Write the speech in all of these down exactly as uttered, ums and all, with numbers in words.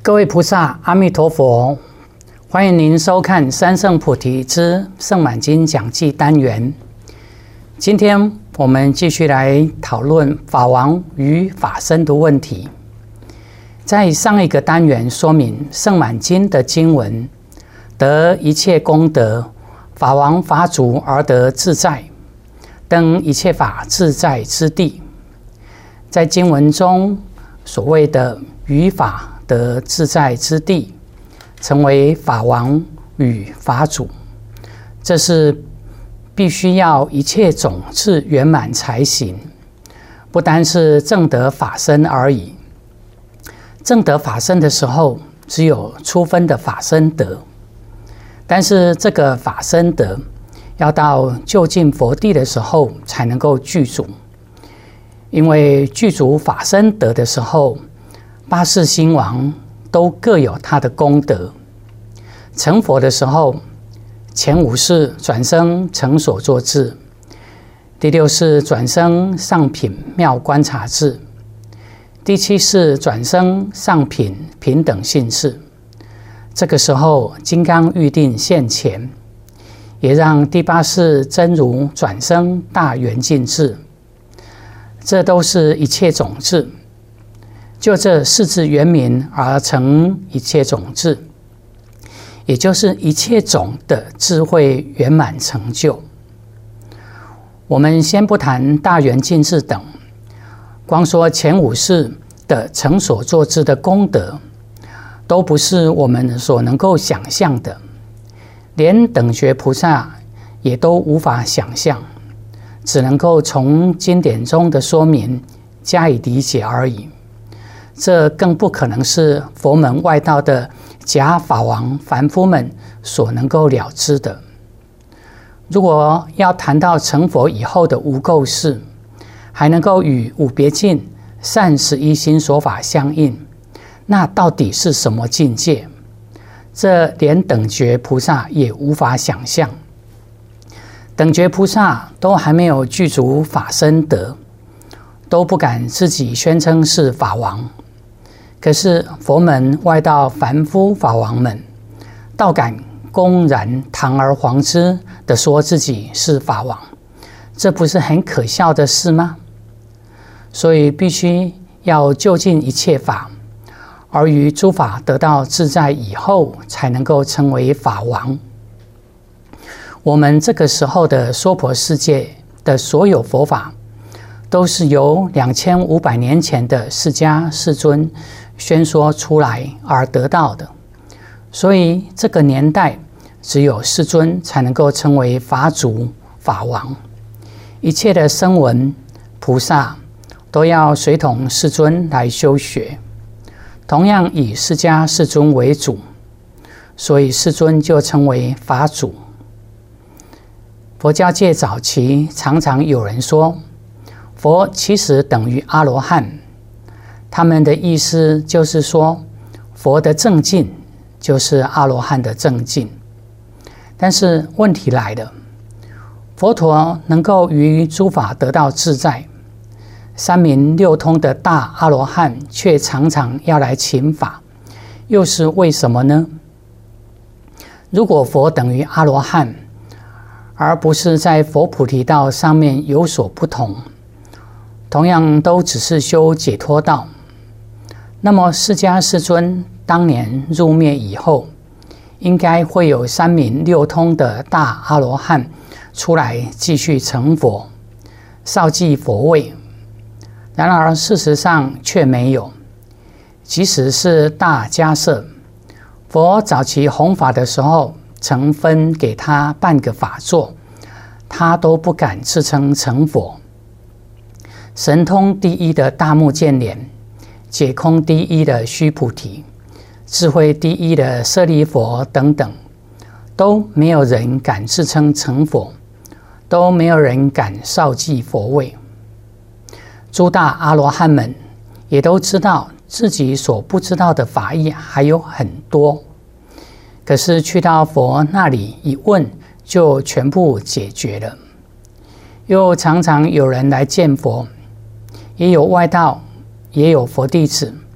各位菩萨，阿弥陀佛！欢迎您收看《三圣菩提之圣满经讲记》单元。今天我们继续来讨论法王与法身的问题。在上一个单元说明圣满经的经文，得一切功德，法王法主而得自在，登一切法自在之地。在经文中所谓的于法得自在之地，成为法王与法主，这是必须要一切种智圆满才行，不单是证得法身而已。证得法身的时候，只有初分的法身德，但是这个法身德要到究竟佛地的时候才能够具足，因为具足法身德的时候，八世兴王都各有他的功德。成佛的时候，前五世转生成所作智，第六世转生上品妙观察智，第七世转生上品平等性智。这个时候金刚预定现前，也让第八世真如转生大圆净智。这都是一切种智，就这四字圆明而成一切种智，也就是一切种的智慧圆满成就。我们先不谈大圆净智等，光说前五世的成所作智的功德，都不是我们所能够想象的，连等觉菩萨也都无法想象，只能够从经典中的说明加以理解而已。这更不可能是佛门外道的假法王凡夫们所能够了知的。如果要谈到成佛以后的无垢事，还能够与五别境、善十一心所法相应，那到底是什么境界？这连等觉菩萨也无法想象。等觉菩萨都还没有具足法身德，都不敢自己宣称是法王。可是佛门外道凡夫法王们，倒敢公然堂而皇之地说自己是法王，这不是很可笑的事吗？所以必须要究竟一切法，而于诸法得到自在以后，才能够成为法王。我们这个时候的娑婆世界的所有佛法，都是由两千五百年前的释迦世尊宣说出来而得到的，所以这个年代只有世尊才能够成为法主法王，一切的声闻菩萨都要随同世尊来修学，同样以释迦世尊为主，所以世尊就成为法主。佛教界早期常常有人说，佛其实等于阿罗汉，他们的意思就是说，佛的正境就是阿罗汉的正境。但是问题来了，佛陀能够于诸法得到自在，三明六通的大阿罗汉却常常要来请法，又是为什么呢？如果佛等于阿罗汉，而不是在佛菩提道上面有所不同，同样都只是修解脱道，那么释迦世尊当年入灭以后，应该会有三明六通的大阿罗汉出来继续成佛，绍继佛位。然而事实上却没有，即使是大迦叶，佛早期弘法的时候，曾分给他半个法座，他都不敢自称成佛。神通第一的大目犍连，解空第一的须菩提，智慧第一的舍利佛等等，都没有人敢自称成佛，都没有人敢绍继佛位。诸大阿罗汉们也都知道自己所不知道的法义还有很多，可是去到佛那里一问，就全部解决了。又常常有人来见佛，也有外道，也有佛弟子，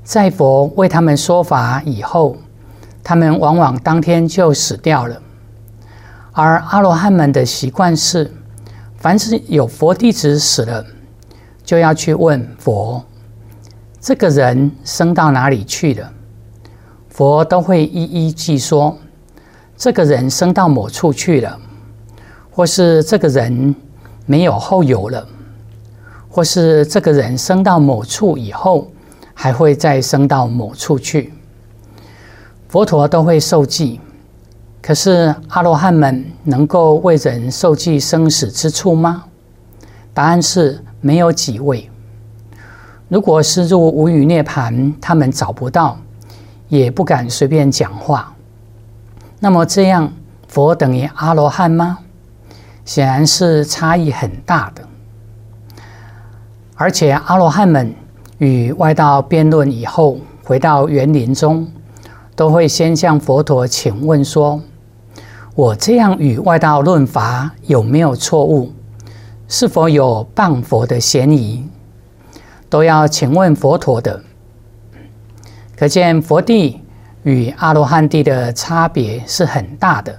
在佛为他们说法以后，他们往往当天就死掉了。而阿罗汉们的习惯是，凡是有佛弟子死了，就要去问佛，这个人升到哪里去了？佛都会一一记说，这个人升到某处去了，或是这个人没有后有了，或是这个人升到某处以后，还会再升到某处去。佛陀都会受记，可是阿罗汉们能够为人受记生死之处吗？答案是没有几位。如果是入无余涅盘，他们找不到，也不敢随便讲话。那么这样，佛等于阿罗汉吗？显然是差异很大的。而且阿罗汉们与外道辩论以后，回到园林中，都会先向佛陀请问说，我这样与外道论法有没有错误？是否有谤佛的嫌疑？都要请问佛陀的。可见佛地与阿罗汉地的差别是很大的。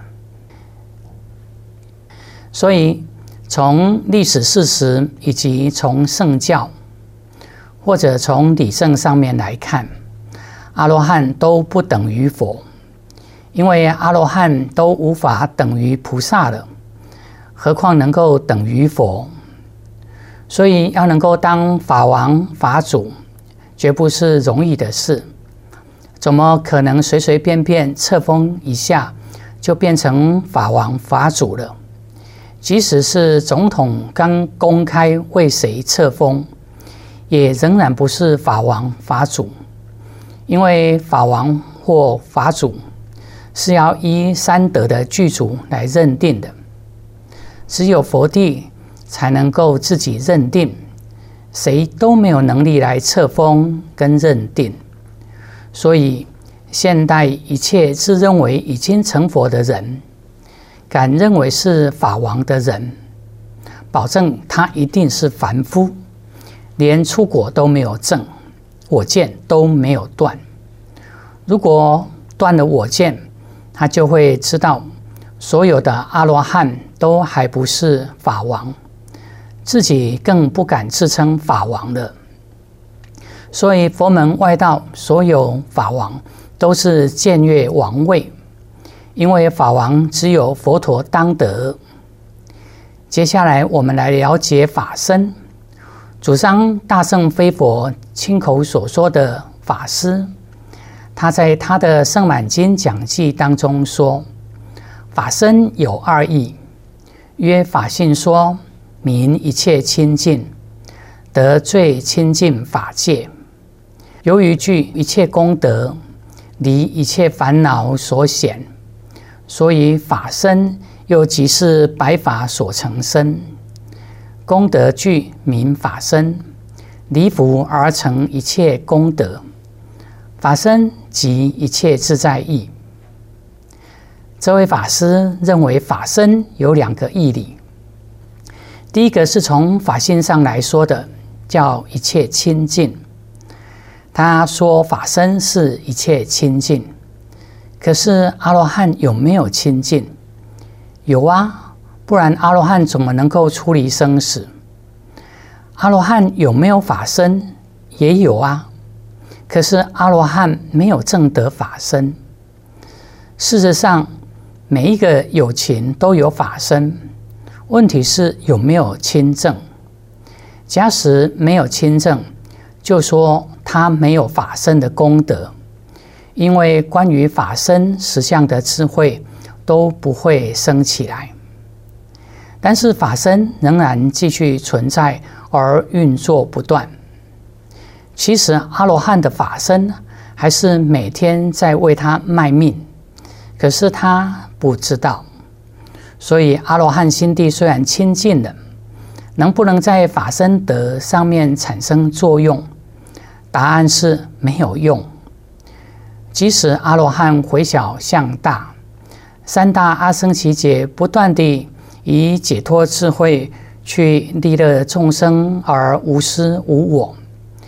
所以从历史事实以及从圣教或者从理证上面来看，阿罗汉都不等于佛，因为阿罗汉都无法等于菩萨了，何况能够等于佛。所以要能够当法王法主，绝不是容易的事。怎么可能随随便便册封一下就变成法王法主了？即使是总统刚公开为谁册封，也仍然不是法王法主，因为法王或法主是要依三德的具足来认定的，只有佛地才能够自己认定，谁都没有能力来册封跟认定。所以现代一切自认为已经成佛的人，敢认为是法王的人，保证他一定是凡夫，连出果都没有证，我见都没有断。如果断了我见，他就会知道所有的阿罗汉都还不是法王，自己更不敢自称法王了。所以佛门外道所有法王都是僭越王位，因为法王只有佛陀当得。接下来我们来了解法身。主张大乘非佛亲口所说的法师，他在他的圣满经讲记当中说，法身有二义，曰法性说，名一切清净，得最清净法界。由于具一切功德，离一切烦恼所显，所以法身又即是百法所成身。功德具名法身，离福而成一切功德。法身即一切自在义。这位法师认为法身有两个义理，第一个是从法性上来说的，叫一切清净。他说法身是一切清净，可是阿罗汉有没有清净？有啊，不然阿罗汉怎么能够出离生死？阿罗汉有没有法身？也有啊，可是阿罗汉没有证得法身。事实上，每一个有情都有法身，问题是有没有亲证。假使没有亲证，就说他没有法身的功德，因为关于法身实相的智慧都不会生起来。但是法身仍然继续存在而运作不断。其实阿罗汉的法身还是每天在为他卖命，可是他不知道。所以阿罗汉心地虽然清净了，能不能在法身德上面产生作用？答案是没有用。即使阿罗汉回小向大，三大阿僧祇劫不断地以解脱智慧去利乐众生而无私无我，譬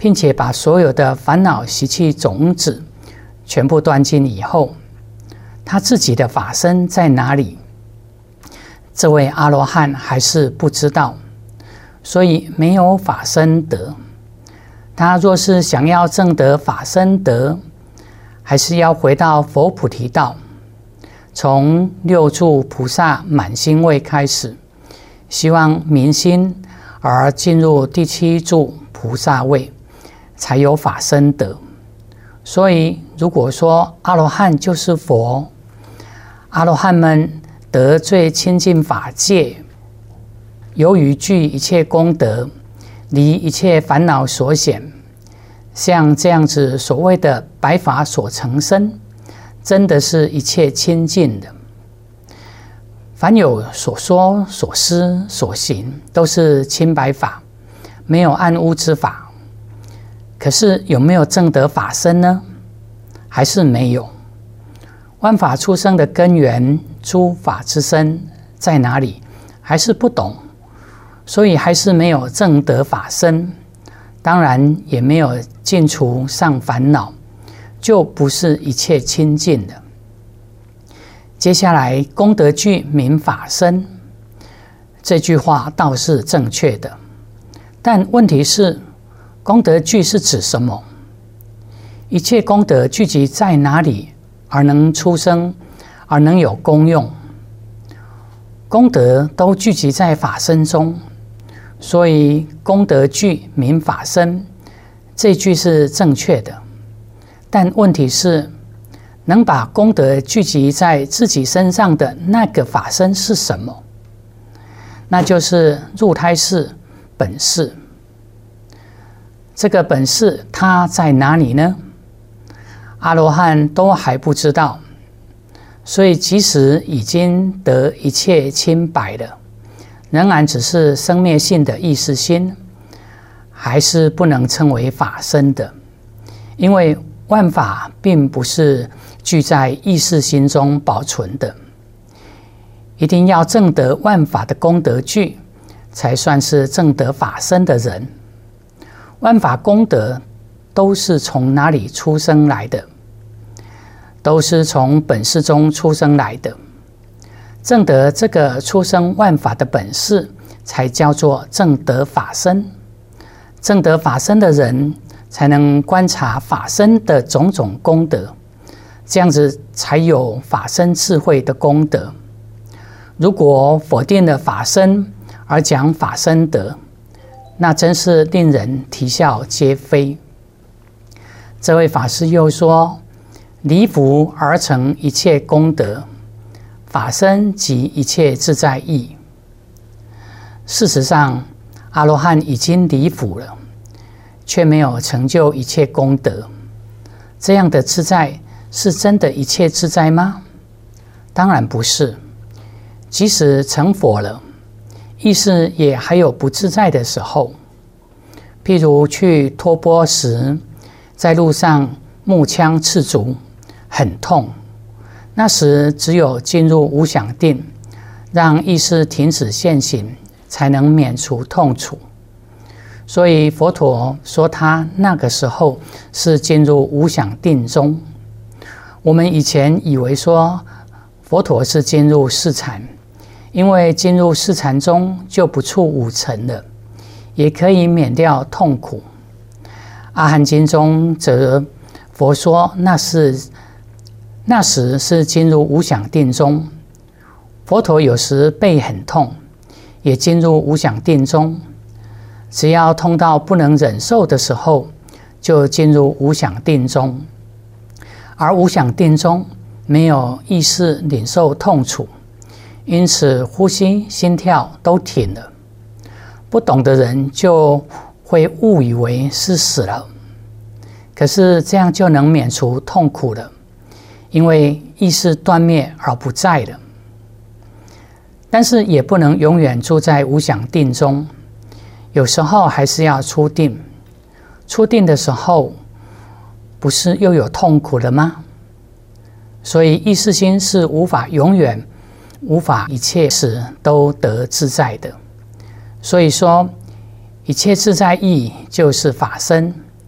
并且把所有的烦恼习气种子全部断尽以后，他自己的法身在哪里？这位阿罗汉还是不知道，所以没有法身德。他若是想要证得法身德，还是要回到佛菩提道，从六柱菩萨满心位开始，希望明心而进入第七柱菩萨位，才有法身德。所以如果说阿罗汉就是佛，阿罗汉们得最亲近法界，由于具一切功德，离一切烦恼所显，像这样子所谓的白法所成身，真的是一切清净的。凡有所说所思所行，都是清白法，没有暗污之法。可是有没有证得法身呢？还是没有。万法出生的根源，诸法之身在哪里？还是不懂，所以还是没有证得法身，当然也没有尽除上烦恼，就不是一切清净的。接下来功德具名法身，这句话倒是正确的，但问题是功德具是指什么？一切功德聚集在哪里而能出生，而能有功用？功德都聚集在法身中，所以功德具名法身，这句是正确的。但问题是，能把功德聚集在自己身上的那个法身是什么？那就是入胎识本识。这个本识它在哪里呢？阿罗汉都还不知道，所以即使已经得一切清白了，仍然只是生灭性的意识心，还是不能称为法身的。因为万法并不是具在意识心中保存的，一定要证得万法的功德具，才算是证得法身的人。万法功德都是从哪里出生来的？都是从本识中出生来的。证得这个出生万法的本识，才叫做证得法身。证得法身的人，才能观察法身的种种功德，这样子才有法身智慧的功德。如果否定了法身而讲法身德，那真是令人啼笑皆非。这位法师又说，离福而成一切功德，法身即一切自在意。事实上，阿罗汉已经离福了，却没有成就一切功德。这样的自在是真的一切自在吗？当然不是。即使成佛了，意识也还有不自在的时候。譬如去托钵时，在路上木枪刺足，很痛，那时只有进入无想定，让意识停止现行，才能免除痛楚。所以佛陀说他那个时候是进入无想定中。我们以前以为说佛陀是进入四禅，因为进入四禅中就不触五尘了，也可以免掉痛苦。阿含经中则佛说那是那时是进入无想定中。佛陀有时背很痛，也进入无想定中。只要痛到不能忍受的时候，就进入无想定中。而无想定中没有意识领受痛楚，因此呼吸心跳都停了。不懂的人就会误以为是死了，可是这样就能免除痛苦了，因为意识断灭而不在了。但是也不能永远住在无想定中，有时候还是要出定。出定的时候，不是又有痛苦了吗？所以意识心是无法永远、无法一切时都得自在的。所以说，一切自在意就是法身，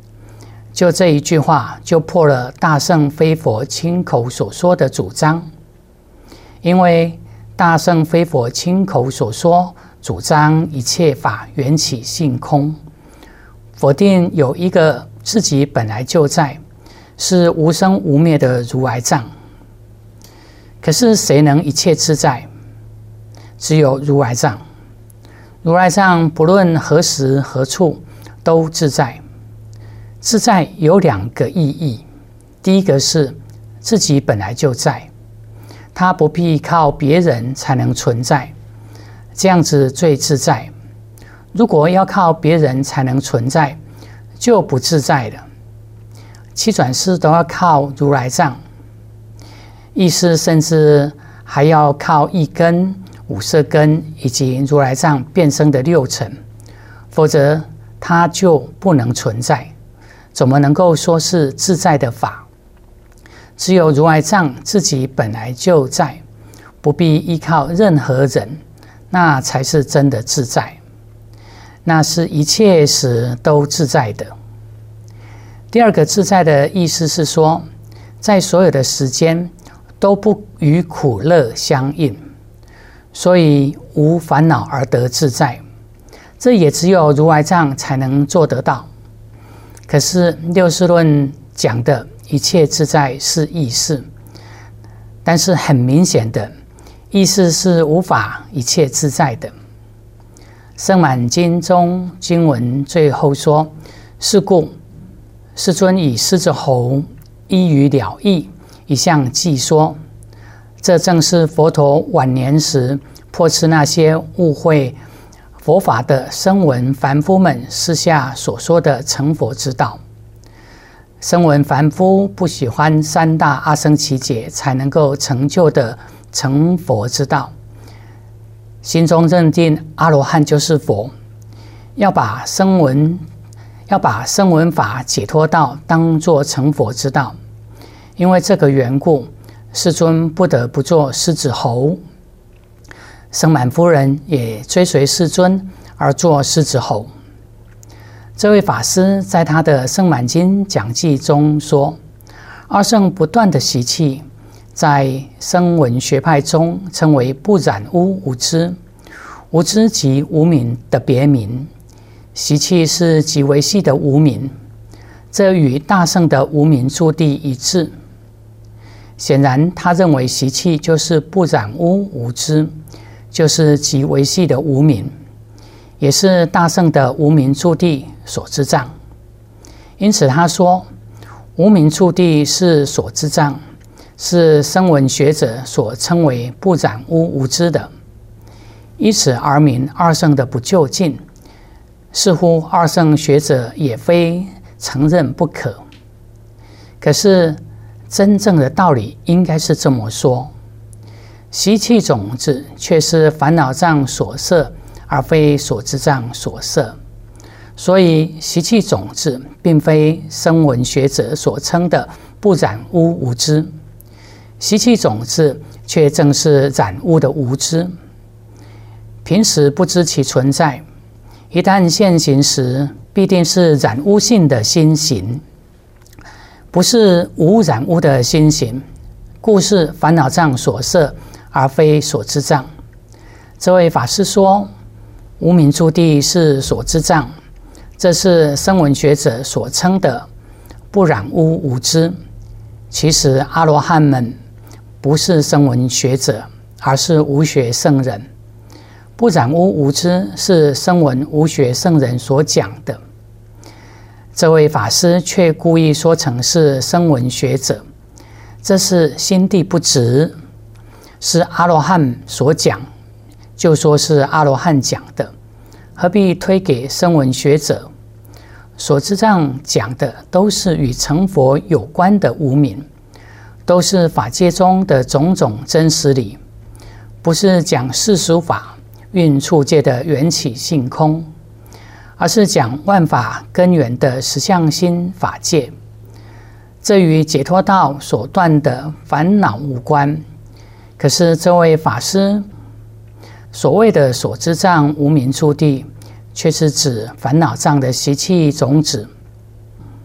就这一句话，就破了大圣非佛亲口所说的主张。因为大圣非佛亲口所说，主张一切法缘起性空，否定有一个自己本来就在，是无生无灭的如来藏。可是谁能一切自在？只有如来藏。如来藏不论何时何处都自在。自在有两个意义，第一个是自己本来就在，它不必靠别人才能存在，这样子最自在。如果要靠别人才能存在，就不自在了。七转世都要靠如来藏，意识甚至还要靠一根、五色根以及如来藏变生的六尘，否则它就不能存在。怎么能够说是自在的法？只有如来藏自己本来就在，不必依靠任何人，那才是真的自在。那是一切时都自在的。第二个自在的意思是说，在所有的时间都不与苦乐相应，所以无烦恼而得自在。这也只有如来藏才能做得到。可是六世论讲的一切自在是意识，但是很明显的，意识是无法一切自在的。圣满经中经文最后说：是故世尊以狮子吼依于了义，一向记说。这正是佛陀晚年时破斥那些误会佛法的声闻凡夫们私下所说的成佛之道。声闻凡夫不喜欢三大阿僧祇劫才能够成就的成佛之道，心中认定阿罗汉就是佛，要把声闻要把声闻法解脱道当作成佛之道。因为这个缘故，世尊不得不做狮子吼。圣满夫人也追随世尊而做狮子吼。这位法师在他的圣满经讲记中说，二圣不断的习气，在声闻学派中称为不染污无知，无知即无明的别名，习气是极为细的无明，这与大圣的无明住地一致。显然他认为习气就是不染污无知，就是极为细的无明，也是大圣的无明住地所知障。因此他说，无明住地是所知障，是声闻学者所称为不染污无知的。依此而明二圣的不究竟，似乎二圣学者也非承认不可。可是真正的道理应该是这么说，习气种子却是烦恼障所摄，而非所知障所摄。所以习气种子并非声闻学者所称的不染污无知，习气种子却正是染污的无知。平时不知其存在，一旦现行时，必定是染污性的心行，不是无染污的心行，故是烦恼障所摄，而非所知障。这位法师说，无明住地是所知障，这是声闻学者所称的不染污无知。其实阿罗汉们不是声闻学者，而是无学圣人。不染污无知是声闻无学圣人所讲的，这位法师却故意说成是声闻学者，这是心地不直，是阿罗汉所讲，就说是阿罗汉讲的，何必推给声闻学者？所知障讲的都是与成佛有关的无明，都是法界中的种种真实理，不是讲世俗法蕴处界的缘起性空，而是讲万法根源的实相心法界。这与解脱道所断的烦恼无关。可是这位法师所谓的所知障无明住地，却是指烦恼障的习气种子。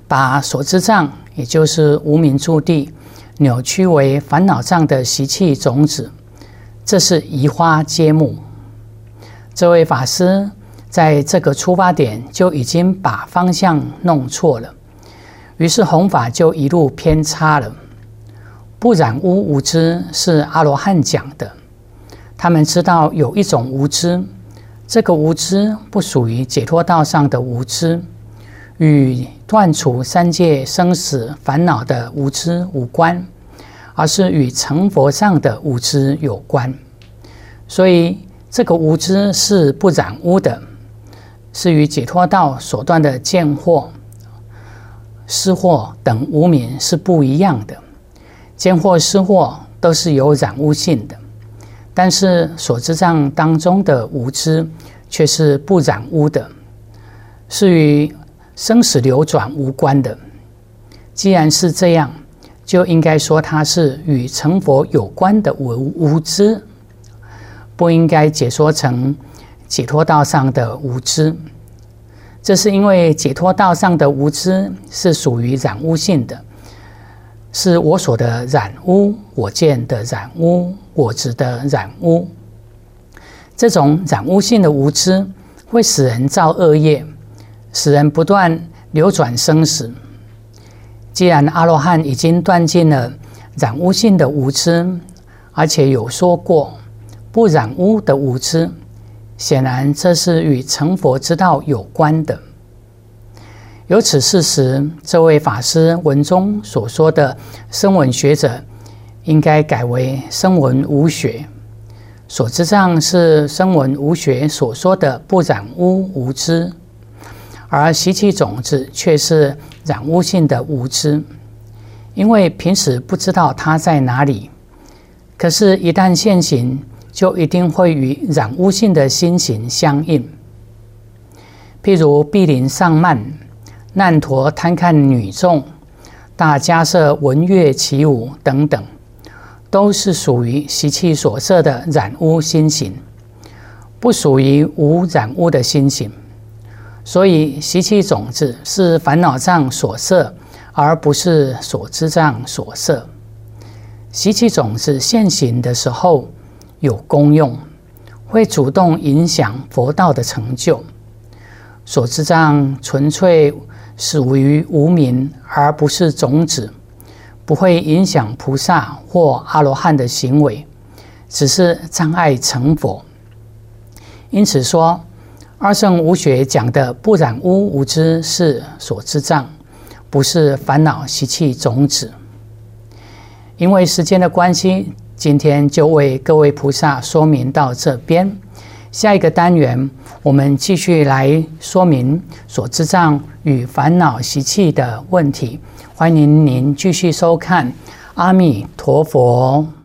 把所知障，也就是无明住地，扭曲为烦恼障的习气种子，这是移花接木。这位法师在这个出发点就已经把方向弄错了，于是弘法就一路偏差了。不染污无知是阿罗汉讲的，他们知道有一种无知，这个无知不属于解脱道上的无知，与断除三界生死烦恼的无知无关，而是与成佛上的无知有关。所以这个无知是不染污的，是与解脱道所断的见惑、识惑等无明是不一样的。见惑、识惑都是有染污性的，但是所知障当中的无知却是不染污的，是与生死流转无关的。既然是这样，就应该说它是与成佛有关的无无知，不应该解说成解脱道上的无知。这是因为解脱道上的无知是属于染污性的，是我所的染污、我见的染污、我执的染污。这种染污性的无知会使人造恶业，使人不断流转生死。既然阿罗汉已经断尽了染污性的无知，而且有说过不染污的无知，显然这是与成佛之道有关的。由此事实，这位法师文中所说的声闻学者，应该改为声闻无学。所知障是声闻无学所说的不染污无知，而习气种子却是染污性的无知，因为平时不知道它在哪里，可是一旦现行，就一定会与染污性的心行相应。譬如毗邻上慢、难陀贪看女众、大迦叶闻乐起舞等等，都是属于习气所摄的染污心行，不属于无染污的心行。所以习气种子是烦恼障所摄，而不是所知障所摄。习气种子现行的时候有功用，会主动影响佛道的成就。所知障纯粹属于无明，而不是种子，不会影响菩萨或阿罗汉的行为，只是障碍成佛。因此说，二圣无学讲的不染污无知是所知障，不是烦恼习气种子。因为时间的关系，今天就为各位菩萨说明到这边。下一个单元，我们继续来说明所知障与烦恼习气的问题。欢迎您继续收看。阿弥陀佛。